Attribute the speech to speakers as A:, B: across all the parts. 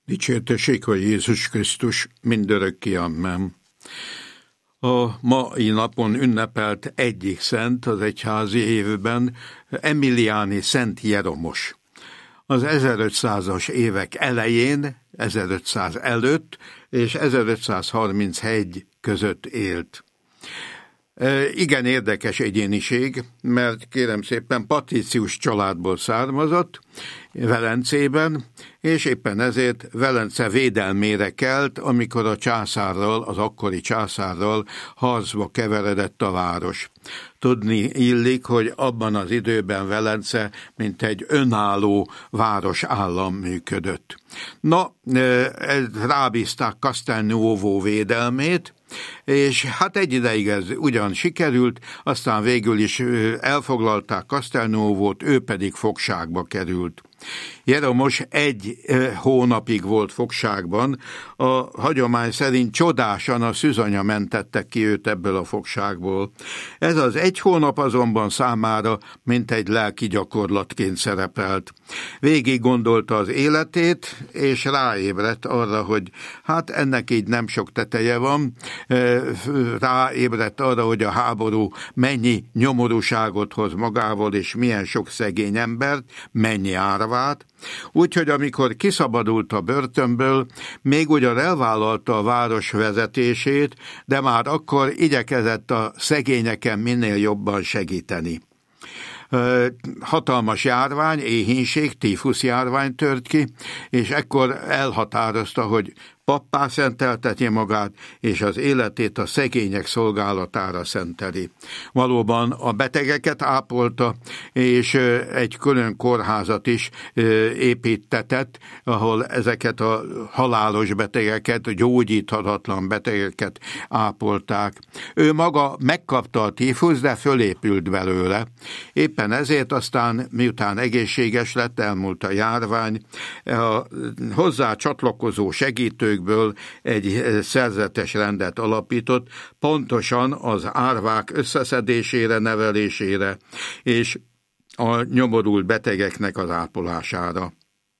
A: Dicsértessék a Jézus Krisztus, mindörökké amen. A mai napon ünnepelt egyik szent az egyházi évben Emiliáni Szent Jeromos. Az 1500-as évek elején, 1500 előtt és 1531 között élt. Igen érdekes egyéniség, mert kérem szépen patrícius családból származott Velencében, és éppen ezért Velence védelmére kelt, amikor a császárral, az akkori császárral harcba keveredett a város. Tudni illik, hogy abban az időben Velence mint egy önálló városállam működött. Rábízták Castelnuovo védelmét, és hát egy ideig ez ugyan sikerült, aztán végül is elfoglalták Castelnuovót, ő pedig fogságba került. Jeromos 1 hónapig volt fogságban, a hagyomány szerint csodásan a szűzanya mentette ki őt ebből a fogságból. Ez az 1 hónap azonban számára mint egy lelki gyakorlatként szerepelt. Végig gondolta az életét, és ráébredt arra, hogy hát ennek így nem sok teteje van, ráébredt arra, hogy a háború mennyi nyomorúságot hoz magával, és milyen sok szegény embert, mennyi árvát. Úgyhogy amikor kiszabadult a börtönből, még ugyan elvállalta a város vezetését, de már akkor igyekezett a szegényeken minél jobban segíteni. Hatalmas járvány, éhínség, tífusz járvány tört ki, és ekkor elhatározta, hogy pappá szentelteti magát, és az életét a szegények szolgálatára szenteli. Valóban a betegeket ápolta, és egy külön kórházat is építetett, ahol ezeket a halálos betegeket, gyógyíthatatlan betegeket ápolták. Ő maga megkapta a tífusz, de fölépült belőle. Éppen ezért aztán, miután egészséges lett, elmúlt a járvány, a hozzá csatlakozó segítőkből egy szerzetes rendet alapított, pontosan az árvák összeszedésére, nevelésére és a nyomorult betegeknek az ápolására.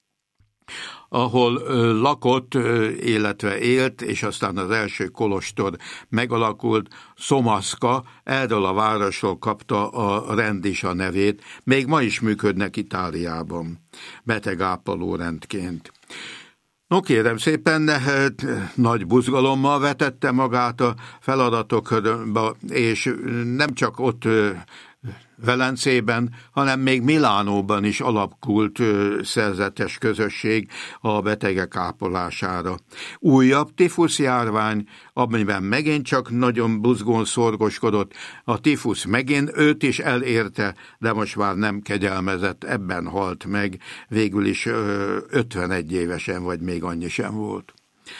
A: Ahol lakott, illetve élt, és aztán az első kolostor megalakult, Szomaszka, erről a városról kapta a rend is a nevét, még ma is működnek Itáliában, betegápoló rendként. Kérem szépen, nagy buzgalommal vetette magát a feladatokba, és nem csak ott Velencében, hanem még Milánóban is alakult szerzetes közösség a betegek ápolására. Újabb tífusz járvány, amiben megint csak nagyon buzgón szorgoskodott, a tífusz megint őt is elérte, de most már nem kegyelmezett, ebben halt meg, végül is 51 évesen, vagy még annyi sem volt.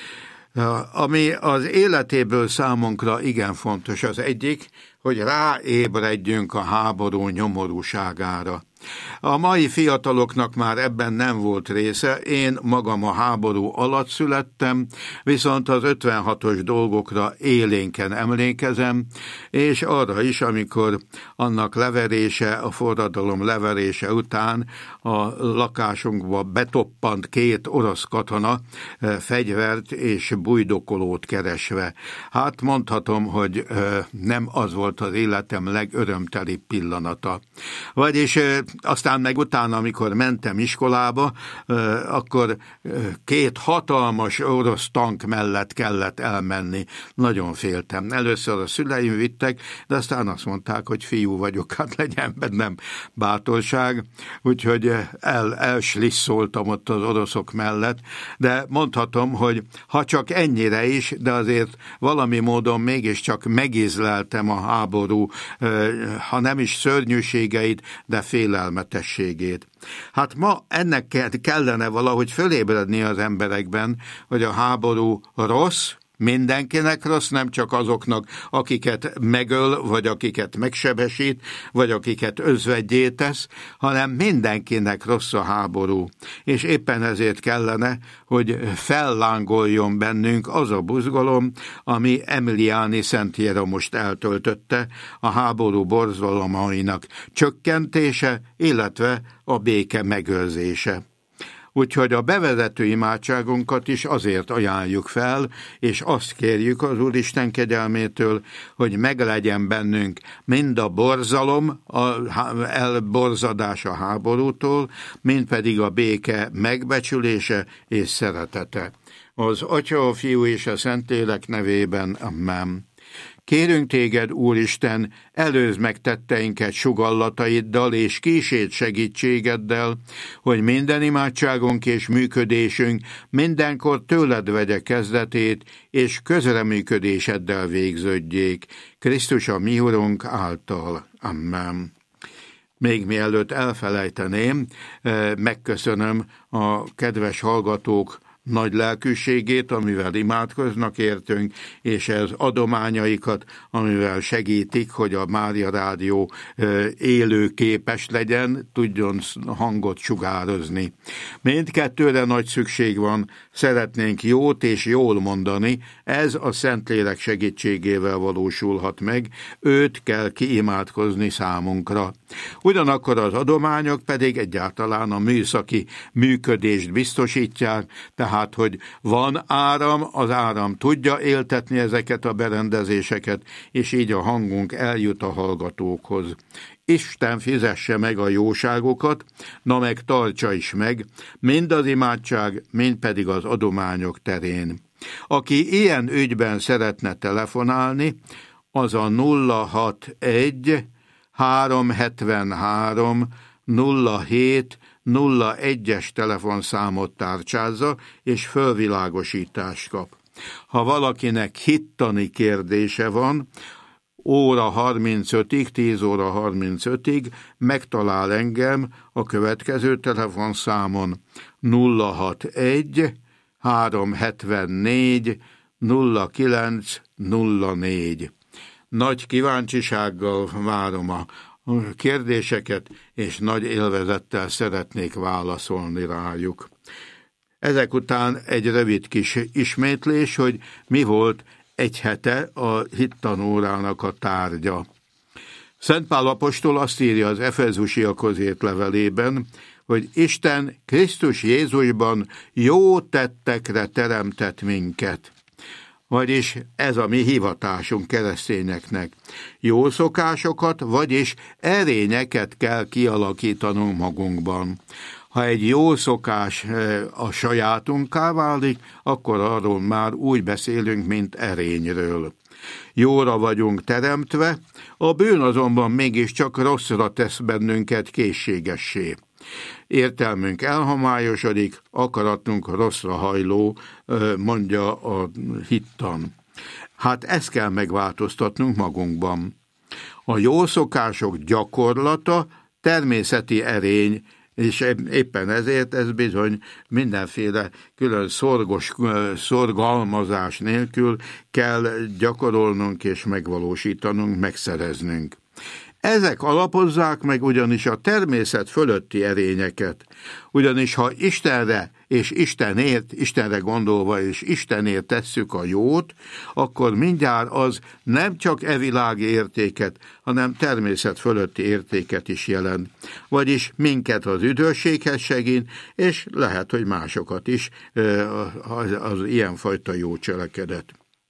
A: Ami az életéből számunkra igen fontos, az egyik, hogy ráébredjünk a háború nyomorúságára. A mai fiataloknak már ebben nem volt része, én magam a háború alatt születtem, viszont az 56-os dolgokra élénken emlékezem, és arra is, amikor annak leverése, a forradalom leverése után a lakásunkba betoppant 2 orosz katona fegyvert és bujdokolót keresve. Hát mondhatom, hogy nem az volt az életem legörömtelibb pillanata. Vagyis aztán meg utána, amikor mentem iskolába, akkor 2 hatalmas orosz tank mellett kellett elmenni. Nagyon féltem. Először a szüleim vittek, de aztán azt mondták, hogy fiú vagyok, hát legyen bennem bátorság. Úgyhogy elslisszoltam ott az oroszok mellett, de mondhatom, hogy ha csak ennyire is, de azért valami módon mégiscsak megízleltem a háború, ha nem is szörnyűségeit, de félelmetességét. Hát ma ennek kellene valahogy fölébredni az emberekben, hogy a háború rossz, mindenkinek rossz, nem csak azoknak, akiket megöl, vagy akiket megsebesít, vagy akiket özveggyé tesz, hanem mindenkinek rossz a háború. És éppen ezért kellene, hogy fellángoljon bennünk az a buzgalom, ami Emiliáni Szent Jeromost eltöltötte, a háború borzalmainak csökkentése, illetve a béke megőrzése. Úgyhogy a bevezető imádságunkat is azért ajánljuk fel, és azt kérjük az Úristen kegyelmétől, hogy meglegyen bennünk mind a borzalom, elborzadás a háborútól, mind pedig a béke megbecsülése és szeretete. Az Atya, a Fiú és a Szentlélek nevében, amen. Kérünk téged, Úristen, előzd meg tetteinket sugallataiddal és kísérd segítségeddel, hogy minden imádságunk és működésünk mindenkor tőled vegye kezdetét, és közreműködéseddel végződjék. Krisztus a mi Urunk által. Amen. Még mielőtt elfelejteném, megköszönöm a kedves hallgatók nagy lelkűségét, amivel imádkoznak értünk, és az adományaikat, amivel segítik, hogy a Mária Rádió élőképes legyen, tudjon hangot sugározni. Mindkettőre nagy szükség van, szeretnénk jót és jól mondani, ez a Szentlélek segítségével valósulhat meg, őt kell kiimádkozni számunkra. Ugyanakkor az adományok pedig egyáltalán a műszaki működést biztosítják, tehát, hogy van áram, az áram tudja éltetni ezeket a berendezéseket, és így a hangunk eljut a hallgatókhoz. Isten fizesse meg a jóságokat, na meg tartsa is meg, mind az imádság, mind pedig az adományok terén. Aki ilyen ügyben szeretne telefonálni, az a 061 373 07 01-es telefonszámot tárcsázza, és fölvilágosítást kap. Ha valakinek hittani kérdése van, óra 35-ig, 10 óra 35-ig megtalál engem a következő telefonszámon 061 374 0904. Nagy kíváncsisággal várom a kérdéseket, és nagy élvezettel szeretnék válaszolni rájuk. Ezek után egy rövid kis ismétlés, hogy mi volt egy hete a hittanórának a tárgya. Szent Pál apostol azt írja az Efezusiakhoz írt levelében, hogy Isten Krisztus Jézusban jó tettekre teremtett minket. Vagyis ez a mi hivatásunk keresztényeknek. Jó szokásokat, vagyis erényeket kell kialakítanunk magunkban. Ha egy jó szokás a sajátunká válik, akkor arról már úgy beszélünk, mint erényről. Jóra vagyunk teremtve, a bűn azonban mégiscsak rosszra tesz bennünket készségessé. Értelmünk elhomályosodik, akaratunk rosszra hajló, mondja a hittan. Hát ezt kell megváltoztatnunk magunkban. A jó szokások gyakorlata természeti erény, és éppen ezért ez bizony mindenféle külön szorgalmazás nélkül kell gyakorolnunk és megvalósítanunk, megszereznünk. Ezek alapozzák meg ugyanis a természet fölötti erényeket. Ugyanis ha Istenre és Istenre gondolva és Istenért tesszük a jót, akkor mindjárt az nem csak evilági értéket, hanem természet fölötti értéket is jelent. Vagyis minket az üdvösséghez segít, és lehet, hogy másokat is az ilyenfajta jó cselekedet.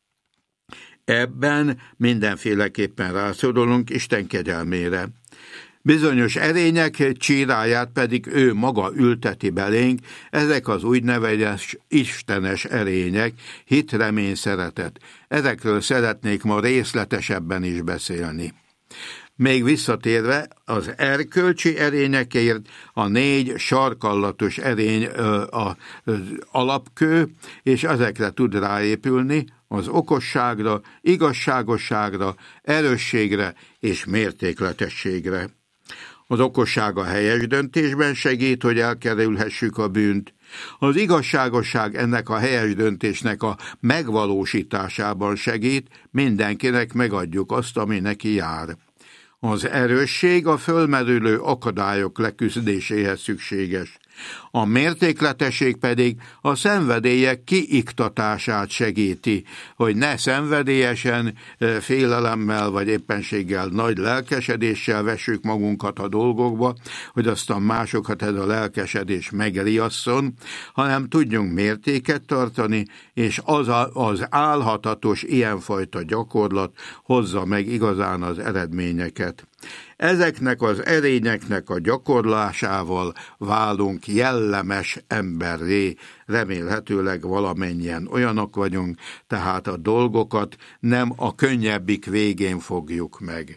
A: Ebben mindenféleképpen rászorulunk Isten kegyelmére. Bizonyos erények csíráját pedig ő maga ülteti belénk, ezek az úgynevezett istenes erények, hit, remény, szeretet. Ezekről szeretnék ma részletesebben is beszélni. Még visszatérve, az erkölcsi erényekért a 4 sarkallatos erény az alapkő, és ezekre tud ráépülni, az okosságra, igazságosságra, erősségre és mértékletességre. Az okosság a helyes döntésben segít, hogy elkerülhessük a bűnt. Az igazságosság ennek a helyes döntésnek a megvalósításában segít, mindenkinek megadjuk azt, ami neki jár. Az erősség a fölmerülő akadályok leküzdéséhez szükséges. A mértékletesség pedig a szenvedélyek kiiktatását segíti, hogy ne szenvedélyesen, félelemmel vagy éppenséggel nagy lelkesedéssel vessük magunkat a dolgokba, hogy aztán másokat ez a lelkesedés megriasszon, hanem tudjunk mértéket tartani, és az álhatatos ilyenfajta gyakorlat hozza meg igazán az eredményeket. Ezeknek az erényeknek a gyakorlásával válunk jellemes emberré, remélhetőleg valamennyien olyanok vagyunk, tehát a dolgokat nem a könnyebbik végén fogjuk meg.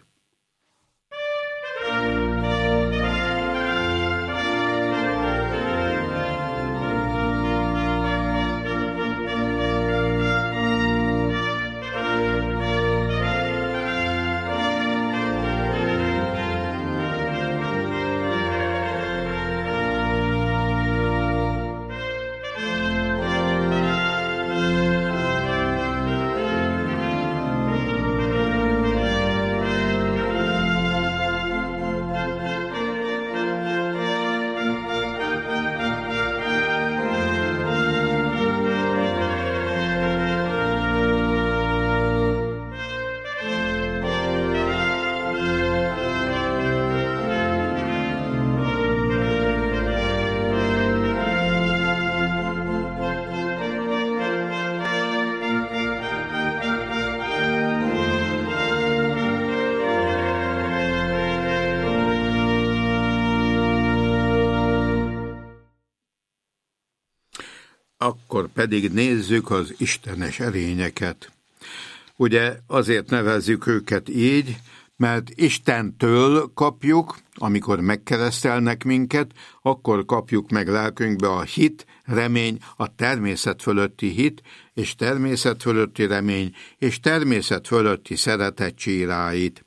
A: Akkor pedig nézzük az istenes erényeket. Ugye azért nevezzük őket így, mert Istentől kapjuk, amikor megkeresztelnek minket, akkor kapjuk meg lelkünkbe a hit, remény, a természet fölötti hit, és természet fölötti remény, és természet fölötti szeretet csíráit.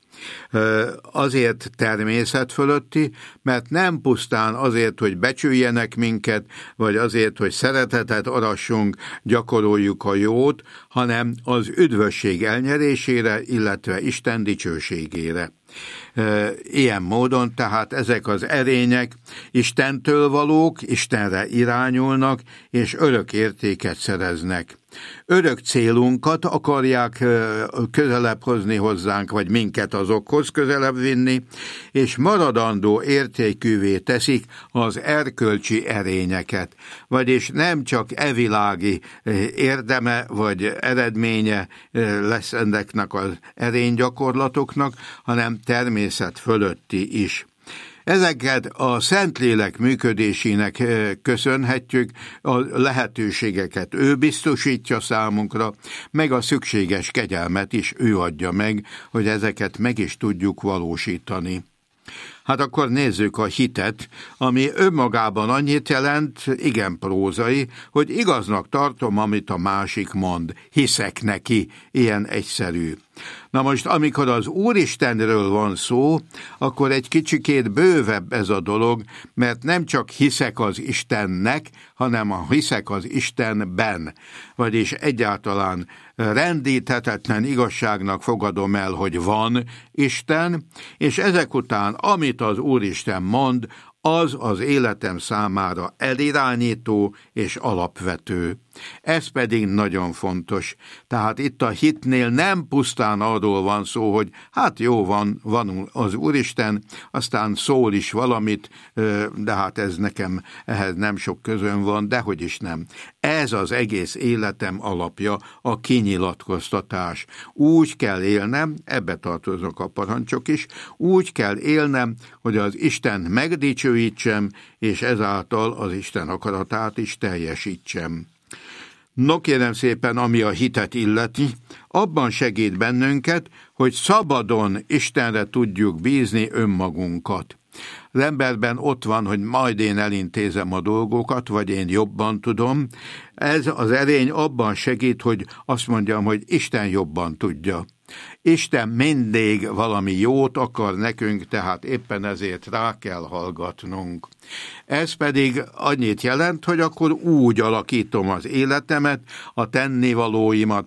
A: Azért természet fölötti, mert nem pusztán azért, hogy becsüljenek minket, vagy azért, hogy szeretetet arassunk, gyakoroljuk a jót, hanem az üdvösség elnyerésére, illetve Isten dicsőségére. Ilyen módon tehát ezek az erények Istentől valók, Istenre irányulnak, és örök értéket szereznek. Örök célunkat akarják közelebb hozni hozzánk, vagy minket azokhoz közelebb vinni, és maradandó értékűvé teszik az erkölcsi erényeket. Vagyis nem csak evilági érdeme, vagy eredménye lesz ennek az erénygyakorlatoknak, hanem természet fölötti is. Ezeket a Szentlélek működésének köszönhetjük, a lehetőségeket ő biztosítja számunkra, meg a szükséges kegyelmet is ő adja meg, hogy ezeket meg is tudjuk valósítani. Hát akkor nézzük a hitet, ami önmagában annyit jelent, igen prózai, hogy igaznak tartom, amit a másik mond, hiszek neki, ilyen egyszerű. Na most, amikor az Úristenről van szó, akkor egy kicsikét bővebb ez a dolog, mert nem csak hiszek az Istennek, hanem hiszek az Istenben. Vagyis egyáltalán rendíthetetlen igazságnak fogadom el, hogy van Isten, és ezek után, amit az Úristen mond, az az életem számára elirányító és alapvető. Ez pedig nagyon fontos. Tehát itt a hitnél nem pusztán arról van szó, hogy hát jó van az Úristen, aztán szól is valamit, de hát ez nekem ehhez nem sok közön van, dehogy is nem. Ez az egész életem alapja, a kinyilatkoztatás. Úgy kell élnem, ebbe tartoznak a parancsok is, úgy kell élnem, hogy az Isten megdicsőítsem, és ezáltal az Isten akaratát is teljesítsem. No kérem szépen, ami a hitet illeti, abban segít bennünket, hogy szabadon Istenre tudjuk bízni önmagunkat. Az emberben ott van, hogy majd én elintézem a dolgokat, vagy én jobban tudom. Ez az erény abban segít, hogy azt mondjam, hogy Isten jobban tudja. Isten mindig valami jót akar nekünk, tehát éppen ezért rá kell hallgatnunk. Ez pedig annyit jelent, hogy akkor úgy alakítom az életemet, a tennivalóimat,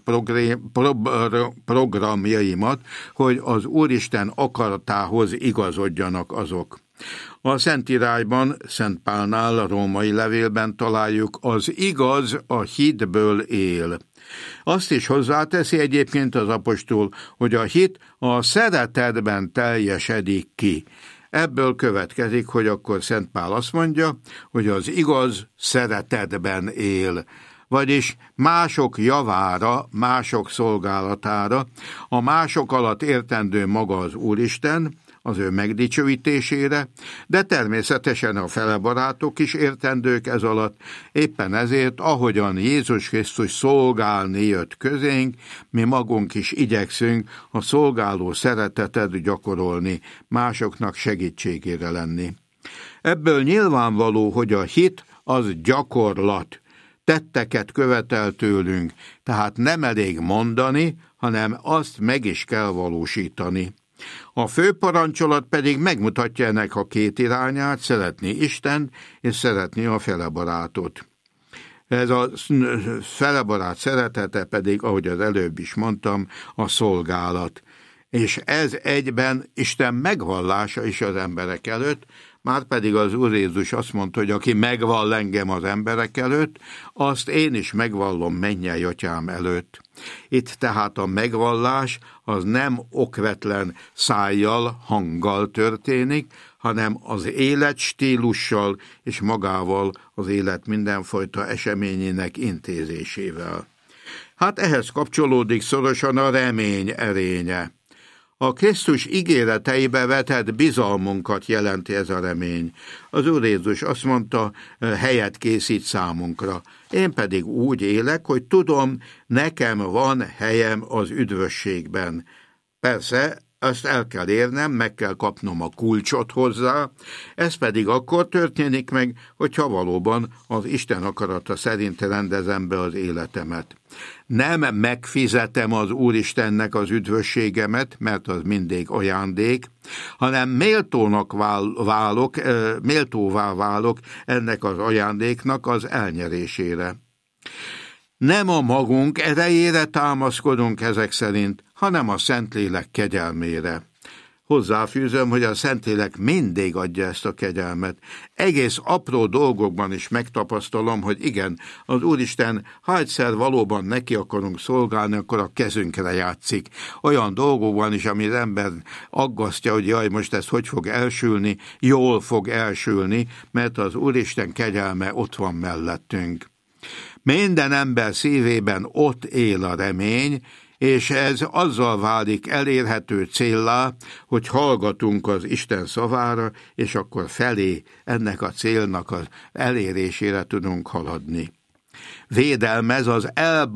A: programjaimat, hogy az Úristen akaratához igazodjanak azok. A Szentírásban, Szent Pálnál, a római levélben találjuk, az igaz a hitből él. Azt is hozzáteszi egyébként az apostol, hogy a hit a szeretetben teljesedik ki. Ebből következik, hogy akkor Szent Pál azt mondja, hogy az igaz szeretetben él, vagyis mások javára, mások szolgálatára, a mások alatt értendő maga az Úristen, az ő megdicsőítésére, de természetesen a felebarátok is értendők ez alatt, éppen ezért, ahogyan Jézus Krisztus szolgálni jött közénk, mi magunk is igyekszünk a szolgáló szeretetet gyakorolni, másoknak segítségére lenni. Ebből nyilvánvaló, hogy a hit az gyakorlat, tetteket követel tőlünk, tehát nem elég mondani, hanem azt meg is kell valósítani. A főparancsolat pedig megmutatja ennek a két irányát, szeretni Istent és szeretni a felebarátot. Ez a felebarát szeretete pedig, ahogy az előbb is mondtam, a szolgálat. És ez egyben Isten megvallása is az emberek előtt, márpedig az Úr Jézus azt mondta, hogy aki megvall engem az emberek előtt, azt én is megvallom mennyei Atyám előtt. Itt tehát a megvallás az nem okvetlen szájjal, hanggal történik, hanem az életstílussal és magával az élet mindenfajta eseményének intézésével. Hát ehhez kapcsolódik szorosan a remény erénye. A Krisztus ígéreteibe vetett bizalmunkat jelenti ez a remény. Az Úr Jézus azt mondta, helyet készít számunkra. Én pedig úgy élek, hogy tudom, nekem van helyem az üdvösségben. Persze, azt el kell érnem, meg kell kapnom a kulcsot hozzá, ez pedig akkor történik meg, hogyha valóban az Isten akarata szerint rendezem be az életemet. Nem megfizetem az Úristennek az üdvösségemet, mert az mindig ajándék, hanem méltóvá válok ennek az ajándéknak az elnyerésére. Nem a magunk erejére támaszkodunk ezek szerint, hanem a Szentlélek kegyelmére. Hozzáfűzöm, hogy a Szentlélek mindig adja ezt a kegyelmet. Egész apró dolgokban is megtapasztalom, hogy igen, az Úristen, ha egyszer valóban neki akarunk szolgálni, akkor a kezünkre játszik. Olyan dolgokban is, ami az ember aggasztja, hogy jaj, most ez hogy fog elsülni, jól fog elsülni, mert az Úristen kegyelme ott van mellettünk. Minden ember szívében ott él a remény, és ez azzal válik elérhető céllá, hogy hallgatunk az Isten szavára, és akkor felé ennek a célnak az elérésére tudunk haladni. Védelmez az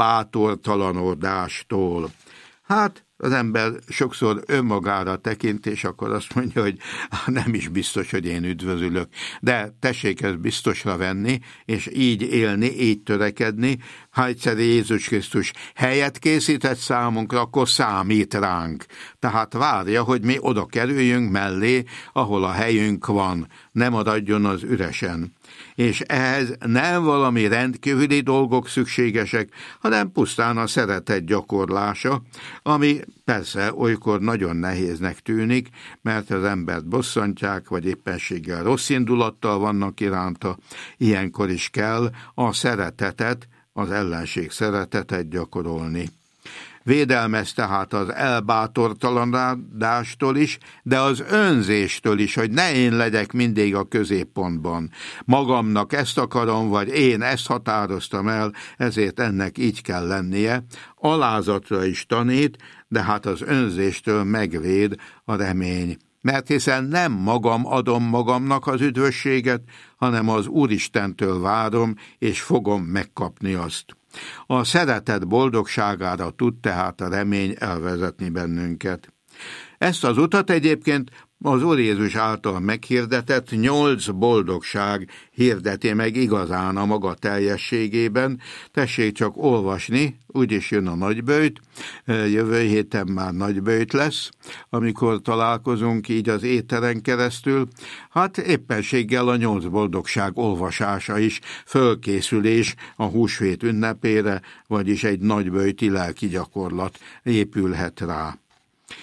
A: elbátortalanodástól. Hát, az ember sokszor önmagára tekint, és akkor azt mondja, hogy nem is biztos, hogy én üdvözülök. De tessék ezt biztosra venni, és így élni, így törekedni. Ha egyszer Jézus Krisztus helyet készített számunkra, akkor számít ránk. Tehát várja, hogy mi oda kerüljünk mellé, ahol a helyünk van, nem maradjon az üresen. És ehhez nem valami rendkívüli dolgok szükségesek, hanem pusztán a szeretet gyakorlása, ami persze olykor nagyon nehéznek tűnik, mert az embert bosszantják, vagy éppenséggel rossz indulattal vannak iránta, ilyenkor is kell a szeretetet, az ellenség szeretetet gyakorolni. Védelmez tehát az elbátortalanodástól is, de az önzéstől is, hogy ne én legyek mindig a középpontban. Magamnak ezt akarom, vagy én ezt határoztam el, ezért ennek így kell lennie. Alázatra is tanít, de hát az önzéstől megvéd a remény. Mert hiszen nem magam adom magamnak az üdvösséget, hanem az Úristentől várom, és fogom megkapni azt. A szeretet boldogságára tud tehát a remény elvezetni bennünket. Ezt az utat egyébként az Úr Jézus által meghirdetett 8 boldogság hirdeti meg igazán a maga teljességében. Tessék csak olvasni, úgyis jön a nagyböjt, jövő héten már nagyböjt lesz, amikor találkozunk így az éteren keresztül. Hát éppenséggel a 8 boldogság olvasása is fölkészülés a húsvét ünnepére, vagyis egy nagyböjti lelki gyakorlat épülhet rá.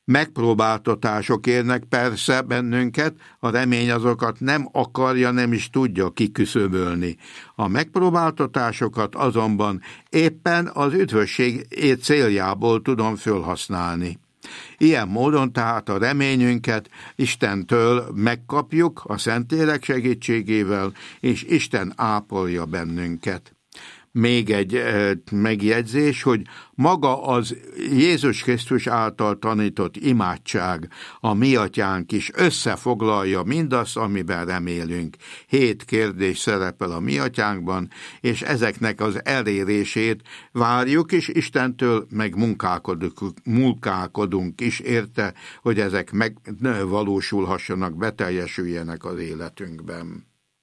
A: Megpróbáltatások érnek persze bennünket, a remény azokat nem akarja, nem is tudja kiküszöbölni. A megpróbáltatásokat azonban éppen az üdvösség céljából tudom fölhasználni. Ilyen módon tehát a reményünket Istentől megkapjuk a Szentlélek segítségével, és Isten ápolja bennünket. Még egy megjegyzés, hogy maga az Jézus Krisztus által tanított imádság, a mi atyánk is összefoglalja mindazt, amiben remélünk. 7 kérdés szerepel a mi atyánkban, és ezeknek az elérését várjuk, és Istentől meg munkálkodunk is érte, hogy ezek megvalósulhassanak, beteljesüljenek az életünkben.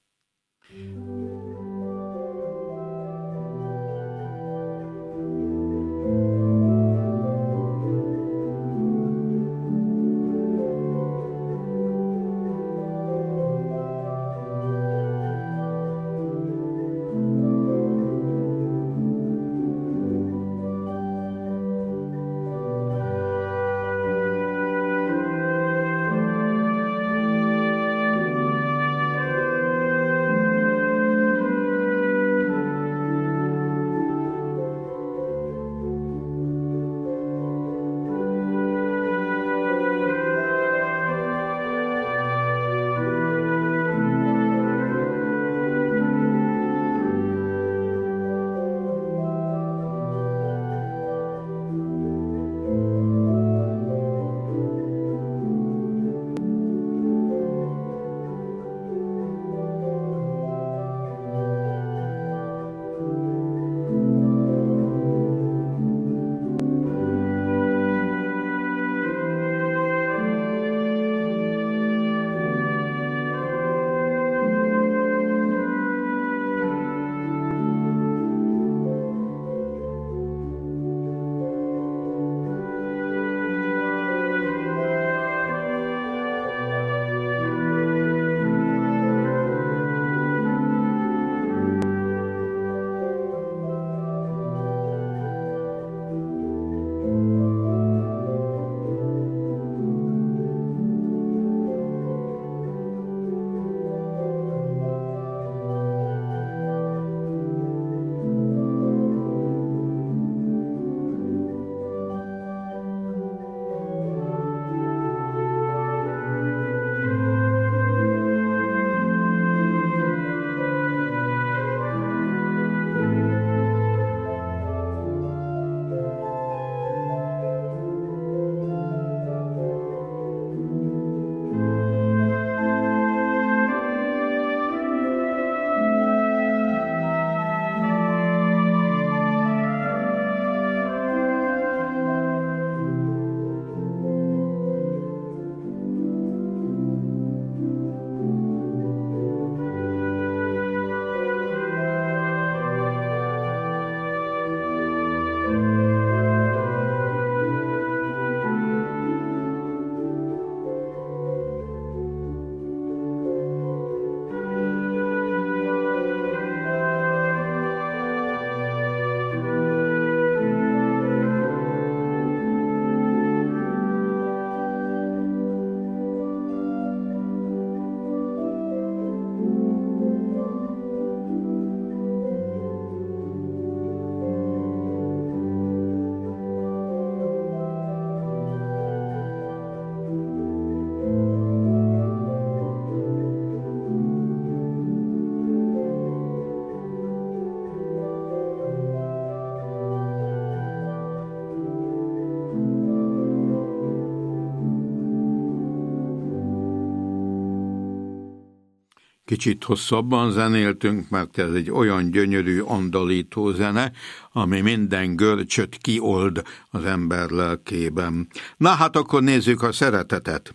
A: Kicsit hosszabban zenéltünk, mert ez egy olyan gyönyörű, andalító zene, ami minden görcsöt kiold az ember lelkében. Na hát akkor nézzük a szeretetet.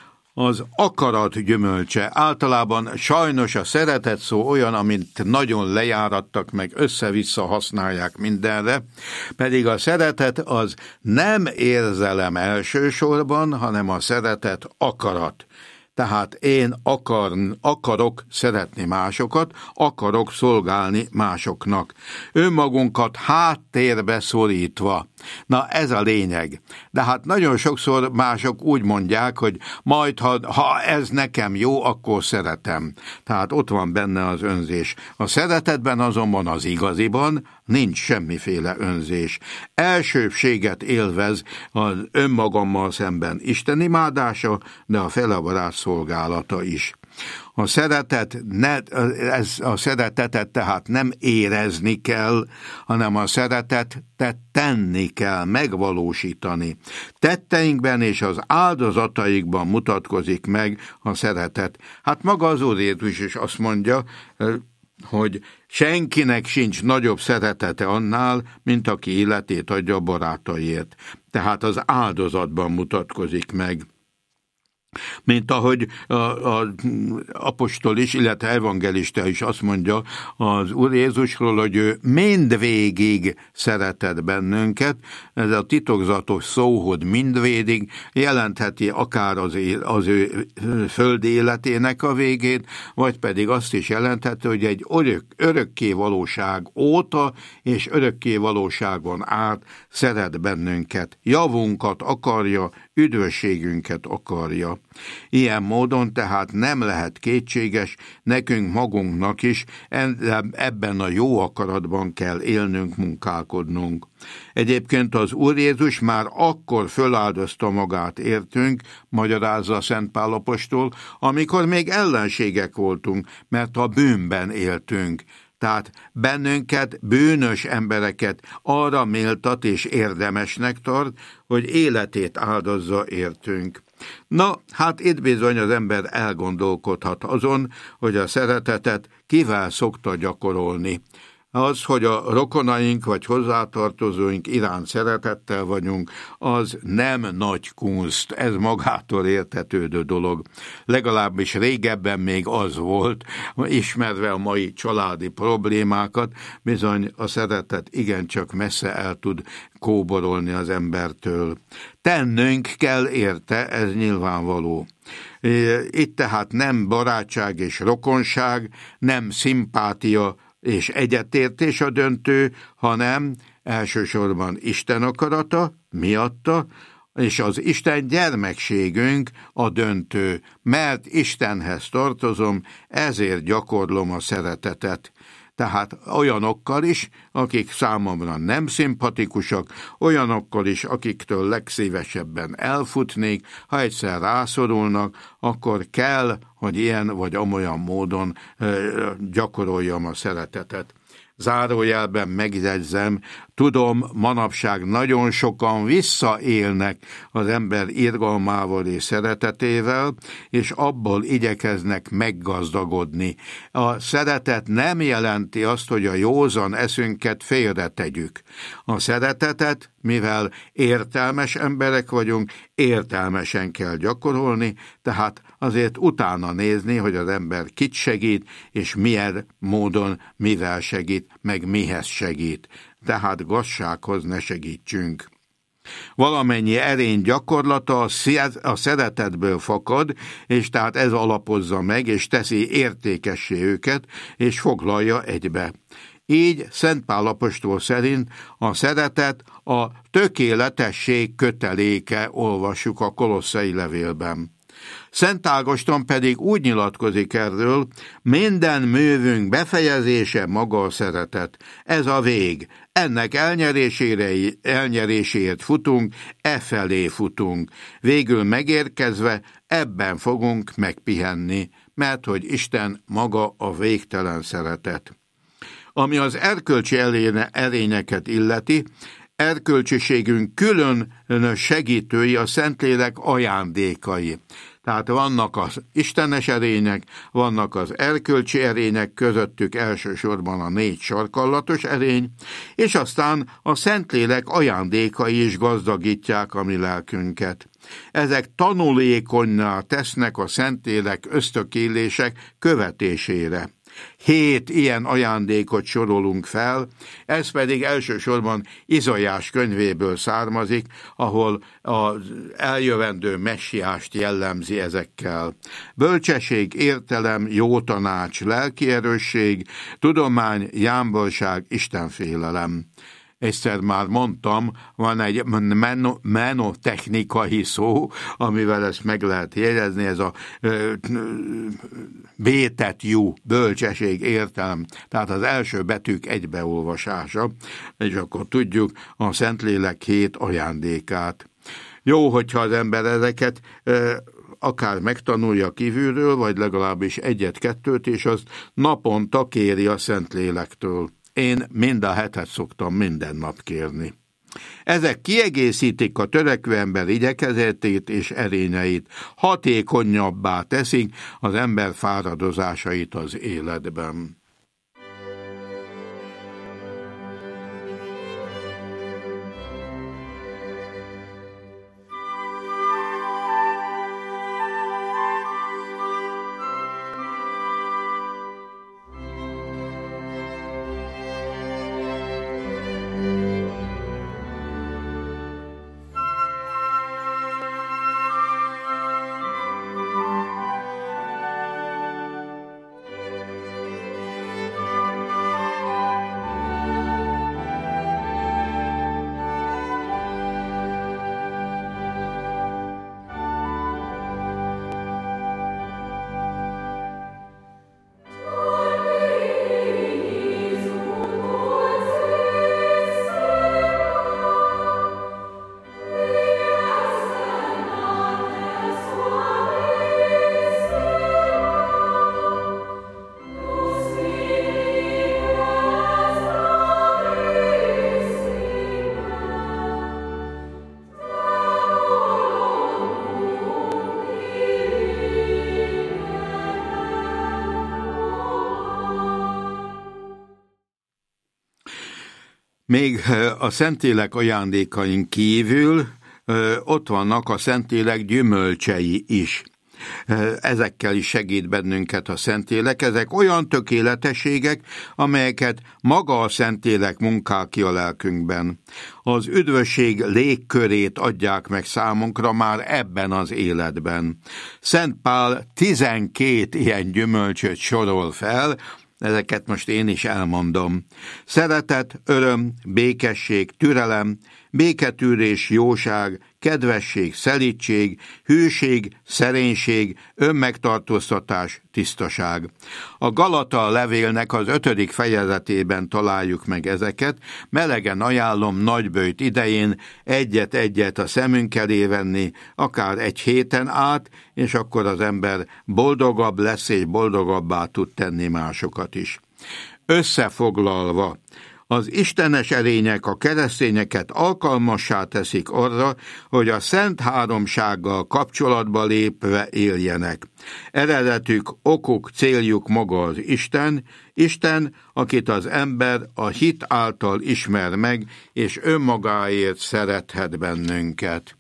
A: Az akarat gyümölcse. Általában sajnos a szeretet szó olyan, amit nagyon lejárattak, meg össze-vissza használják mindenre, pedig a szeretet az nem érzelem elsősorban, hanem a szeretet akarat. Tehát én akarok szeretni másokat, akarok szolgálni másoknak. Önmagunkat háttérbe szorítva. Na ez a lényeg. De hát nagyon sokszor mások úgy mondják, hogy majd ha ez nekem jó, akkor szeretem. Tehát ott van benne az önzés. A szeretetben azonban az igaziban nincs semmiféle önzés. Elsőbbséget élvez az önmagammal szemben Isten imádása, de a felevarás szolgálata is. A szeretetet tehát nem érezni kell, hanem a szeretetet tenni kell, megvalósítani. Tetteinkben és az áldozataikban mutatkozik meg a szeretet. Hát maga az Úr Jézus is azt mondja, hogy senkinek sincs nagyobb szeretete annál, mint aki életét adja a barátaiért. Tehát az áldozatban mutatkozik meg. Mint ahogy az apostol is, illetve evangelista is azt mondja az Úr Jézusról, hogy ő mindvégig szeretett bennünket. Ez a titokzatos szó, hogy mindvégig jelentheti akár az ő földi életének a végét, vagy pedig azt is jelentheti, hogy egy örökké valóság óta és örökké valóságon át szeret bennünket. Javunkat akarja, üdvösségünket akarja. Ilyen módon tehát nem lehet kétséges, nekünk magunknak is ebben a jó akaratban kell élnünk, munkálkodnunk. Egyébként az Úr Jézus már akkor föláldozta magát értünk, magyarázza Szent Pál apostol, amikor még ellenségek voltunk, mert a bűnben éltünk. Tehát bennünket, bűnös embereket arra méltat és érdemesnek tart, hogy életét áldozza értünk. Na, hát itt bizony az ember elgondolkodhat azon, hogy a szeretetet kivel szokta gyakorolni. Az, hogy a rokonaink vagy hozzátartozóink iránt szeretettel vagyunk, az nem nagy kunst, ez magától értetődő dolog. Legalábbis régebben még az volt, ismerve a mai családi problémákat, bizony a szeretet igencsak messze el tud kóborolni az embertől. Tennünk kell érte, ez nyilvánvaló. Itt tehát nem barátság és rokonság, nem szimpátia és egyetértés a döntő, hanem elsősorban Isten akarata, miatta, és az Isten gyermekségünk a döntő, mert Istenhez tartozom, ezért gyakorlom a szeretetet. Tehát olyanokkal is, akik számomra nem szimpatikusak, olyanokkal is, akiktől legszívesebben elfutnék, ha egyszer rászorulnak, akkor kell, hogy ilyen vagy amolyan módon gyakoroljam a szeretetet. Zárójelben megjegyzem, tudom, manapság nagyon sokan visszaélnek az ember irgalmával és szeretetével, és abból igyekeznek meggazdagodni. A szeretet nem jelenti azt, hogy a józan eszünket félretegyük. A szeretetet, mivel értelmes emberek vagyunk, értelmesen kell gyakorolni, tehát azért utána nézni, hogy az ember kit segít, és milyen módon mivel segít, meg mihez segít. Tehát gazsághoz ne segítsünk. Valamennyi erény gyakorlata a szeretetből fakad, és tehát ez alapozza meg, és teszi értékessé őket, és foglalja egybe. Így Szent Pál apostol szerint a szeretet a tökéletesség köteléke, olvassuk a Kolosszai levélben. Szent Ágoston pedig úgy nyilatkozik erről, minden művünk befejezése maga a szeretet. Ez a vég. Ennek elnyeréséért futunk, efelé futunk. Végül megérkezve ebben fogunk megpihenni, mert hogy Isten maga a végtelen szeretet. Ami az erkölcsi erényeket illeti, erkölcsiségünk különös segítői a Szentlélek ajándékai. Tehát vannak az istenes erények, vannak az erkölcsi erények, közöttük elsősorban a 4 sarkallatos erény, és aztán a Szentlélek ajándékai is gazdagítják a mi lelkünket. Ezek tanulékonnyá tesznek a Szentlélek ösztökélések követésére. 7 ilyen ajándékot sorolunk fel, ez pedig elsősorban Izaiás könyvéből származik, ahol az eljövendő messiást jellemzi ezekkel. Bölcsesség, értelem, jó tanács, lelkierősség, tudomány, jámborság, istenfélelem. Egyszer már mondtam, van egy menotechnikai szó, amivel ezt meg lehet jegyezni, ez a bétetjú, bölcsesség, értelem, tehát az első betűk egybeolvasása, és akkor tudjuk a Szentlélek 7 ajándékát. Jó, hogyha az ember ezeket akár megtanulja kívülről, vagy legalábbis egyet-kettőt, és azt naponta kéri a Szentlélektől. Én mind a 7 szoktam minden nap kérni. Ezek kiegészítik a törekvő ember igyekezetét és erényeit, hatékonyabbá teszik az ember fáradozásait az életben. Még a Szentlélek ajándékain kívül ott vannak a Szentlélek gyümölcsei is. Ezekkel is segít bennünket a Szentlélek. Ezek olyan tökéletességek, amelyeket maga a Szentlélek munkál ki a lelkünkben. Az üdvösség légkörét adják meg számunkra már ebben az életben. Szent Pál 12 ilyen gyümölcsöt sorol fel, ezeket most én is elmondom. Szeretet, öröm, békesség, türelem, béketűrés, jóság, kedvesség, szelídség, hűség, szerénység, önmegtartóztatás, tisztaság. A Galata levélnek az 5. fejezetében találjuk meg ezeket. Melegen ajánlom nagyböjt idején egyet-egyet a szemünk elé venni, akár egy héten át, és akkor az ember boldogabb lesz, és boldogabbá tud tenni másokat is. Összefoglalva, az istenes erények a keresztényeket alkalmassá teszik arra, hogy a Szent Háromsággal kapcsolatba lépve éljenek. Eredetük, okuk, céljuk maga az Isten, akit az ember a hit által ismer meg, és önmagáért szerethet bennünket.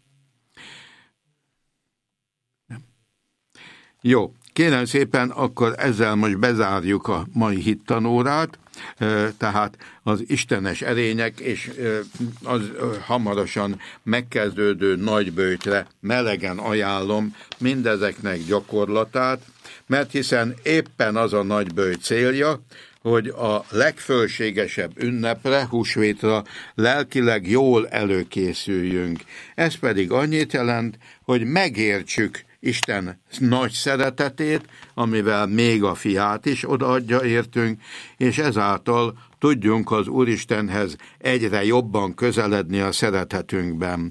A: Jó, kérem szépen, akkor ezzel most bezárjuk a mai hittanórát, tehát az istenes erények, és az hamarosan megkezdődő nagyböjtre melegen ajánlom mindezeknek gyakorlatát, mert hiszen éppen az a nagyböjt célja, hogy a legfölségesebb ünnepre, húsvétra lelkileg jól előkészüljünk. Ez pedig annyit jelent, hogy megértsük Isten nagy szeretetét, amivel még a fiát is odaadja értünk, és ezáltal tudjunk az Úristenhez egyre jobban közeledni a szeretetünkben.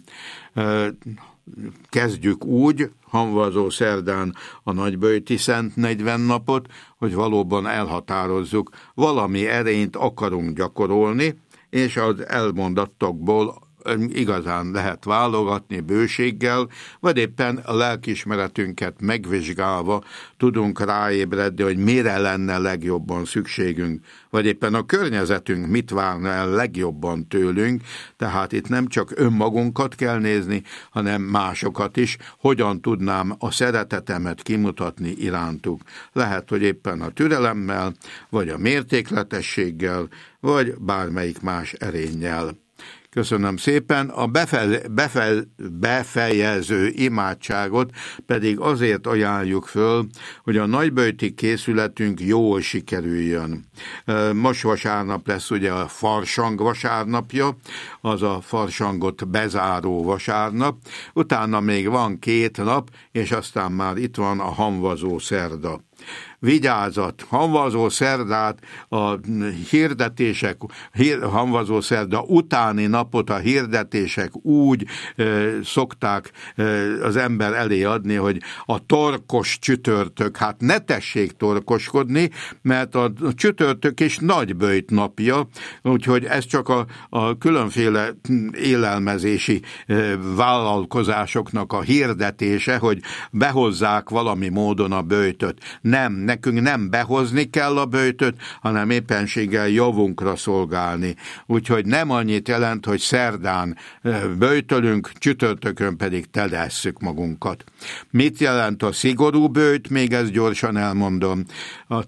A: Kezdjük úgy, hamvazó szerdán a nagyböjti Szent 40 napot, hogy valóban elhatározzuk, valami erényt akarunk gyakorolni, és az elmondattokból igazán lehet válogatni bőséggel, vagy éppen a lelkiismeretünket megvizsgálva tudunk ráébredni, hogy mire lenne legjobban szükségünk, vagy éppen a környezetünk mit várna el legjobban tőlünk, tehát itt nem csak önmagunkat kell nézni, hanem másokat is, hogyan tudnám a szeretetemet kimutatni irántuk. Lehet, hogy éppen a türelemmel, vagy a mértékletességgel, vagy bármelyik más erénnyel. Köszönöm szépen, a befejező imádságot pedig azért ajánljuk föl, hogy a nagyböjti készületünk jól sikerüljön. Most vasárnap lesz ugye a farsang vasárnapja, az a farsangot bezáró vasárnap, utána még van 2 nap, és aztán már itt van a hamvazó szerda. Vigyázat, hamvazó szerdát, a hirdetések, hamvazó szerda utáni napot a hirdetések úgy szokták az ember elé adni, hogy a torkos csütörtök, hát ne tessék torkoskodni, mert a csütörtök is nagyböjt napja, úgyhogy ez csak a különféle élelmezési vállalkozásoknak a hirdetése, hogy behozzák valami módon a böjtöt. Nem, nekünk nem behozni kell a böjtöt, hanem éppenséggel javunkra szolgálni. Úgyhogy nem annyit jelent, hogy szerdán böjtölünk, csütörtökön pedig telesszük magunkat. Mit jelent a szigorú böjt? Még ezt gyorsan elmondom. A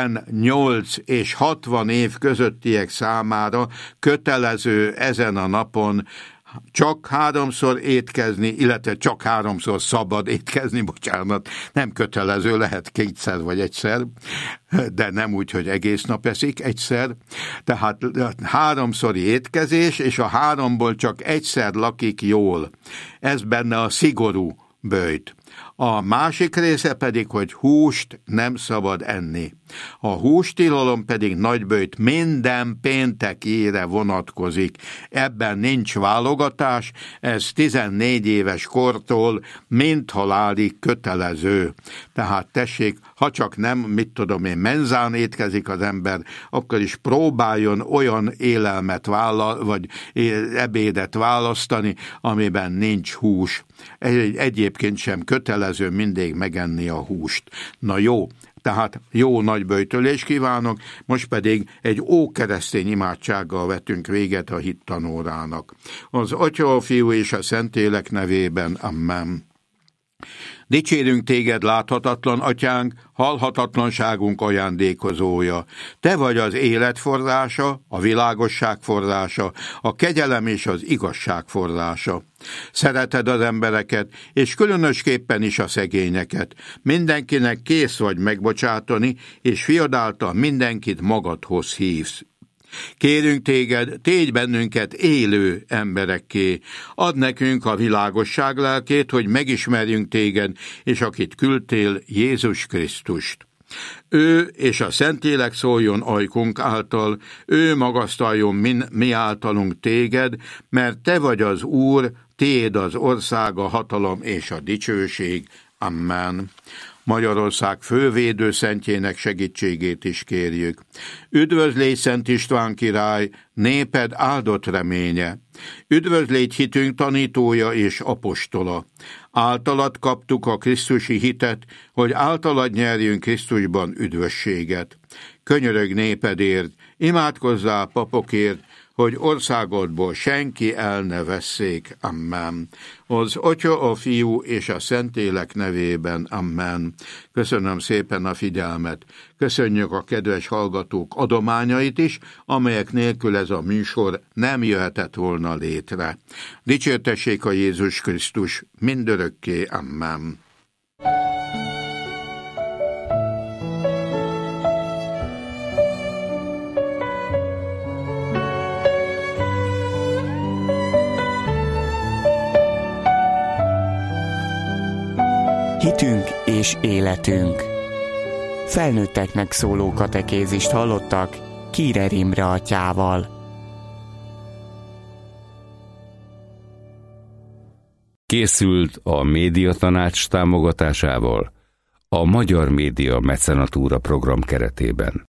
A: 18 és 60 év közöttiek számára kötelező ezen a napon csak 3-szor étkezni, illetve csak 3-szor szabad étkezni, bocsánat, nem kötelező, lehet 2-szer vagy 1-szer, de nem úgy, hogy egész nap eszik, 1-szer. Tehát 3-szori étkezés, és a 3-ból csak 1-szer lakik jól. Ez benne a szigorú böjt. A másik része pedig, hogy húst nem szabad enni. A hústilalom pedig nagyböjt minden péntekére vonatkozik. Ebben nincs válogatás, ez 14 éves kortól mindhalálig kötelező. Tehát tessék, ha csak nem, menzán étkezik az ember, akkor is próbáljon olyan élelmet vagy ebédet választani, amiben nincs hús. Egyébként sem kötelező mindig megenni a húst. Na jó, tehát jó nagyböjtölést kívánok, most pedig egy ókeresztény imádsággal vetünk véget a hittanórának. Az Atya, a Fiú és a Szentlélek nevében, amen. Dicsérünk téged, láthatatlan atyánk, halhatatlanságunk ajándékozója. Te vagy az élet forrása, a világosság forrása, a kegyelem és az igazság forrása. Szereted az embereket, és különösképpen is a szegényeket. Mindenkinek kész vagy megbocsátani, és fiad által mindenkit magadhoz hívsz. Kérünk téged, tégy bennünket élő emberekké. Add nekünk a világosság lelkét, hogy megismerjünk téged, és akit küldtél, Jézus Krisztust. Ő és a Szentlélek szóljon ajkunk által, ő magasztaljon mi általunk téged, mert te vagy az Úr, tiéd az ország, a hatalom és a dicsőség. Amen. Magyarország fővédőszentjének segítségét is kérjük. Üdvözlégy Szent István király, néped áldott reménye. Üdvözlégy hitünk tanítója és apostola. Általad kaptuk a krisztusi hitet, hogy általad nyerjünk Krisztusban üdvösséget. Könyörög népedért, imádkozzál papokért, hogy országodból senki el ne vesszék. Amen. Az Atya, a Fiú és a Szentlélek nevében. Amen. Köszönöm szépen a figyelmet. Köszönjük a kedves hallgatók adományait is, amelyek nélkül ez a műsor nem jöhetett volna létre. Dicsértessék a Jézus Krisztus mindörökké. Amen.
B: Hitünk és életünk. Felnőtteknek szóló katekézist hallottak Kírer Imre atyával.
C: Készült a Médiatanács támogatásával a Magyar Média Mecenatúra program keretében.